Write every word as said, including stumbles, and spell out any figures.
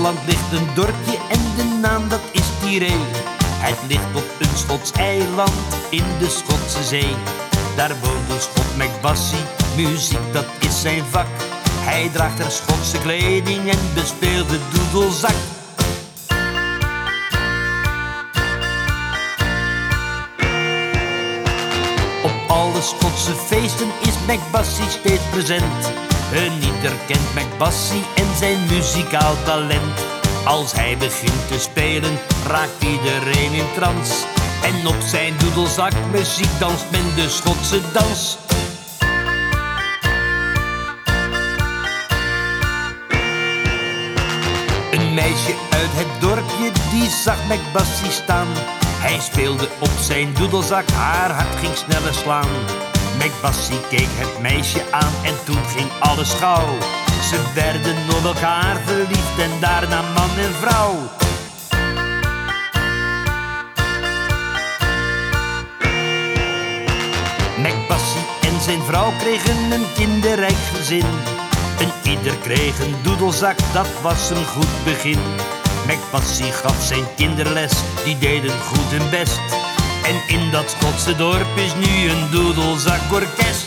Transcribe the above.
Schotland ligt een dorpje en de naam dat is Tiree. Het ligt op een Schots eiland in de Schotse zee. Daar woont een Schot McBassie, muziek dat is zijn vak. Hij draagt er Schotse kleding en bespeelt de doedelzak. Op alle Schotse feesten is McBassie steeds present. Een ieder kent McBassie en zijn muzikaal talent. Als hij begint te spelen, raakt iedereen in trance. En op zijn doedelzak muziek danst men de Schotse dans. Een meisje uit het dorpje, die zag McBassie staan. Hij speelde op zijn doedelzak, haar hart ging sneller slaan. McBassie keek het meisje aan en toen ging alles gauw. Ze werden op elkaar verliefd en daarna man en vrouw. McBassie en zijn vrouw kregen een kinderrijk gezin. En ieder kreeg een doedelzak, dat was een goed begin. McBassie gaf zijn kinderles, die deden goed hun best. En in dat Schotse dorp is nu een doedelzakorkest.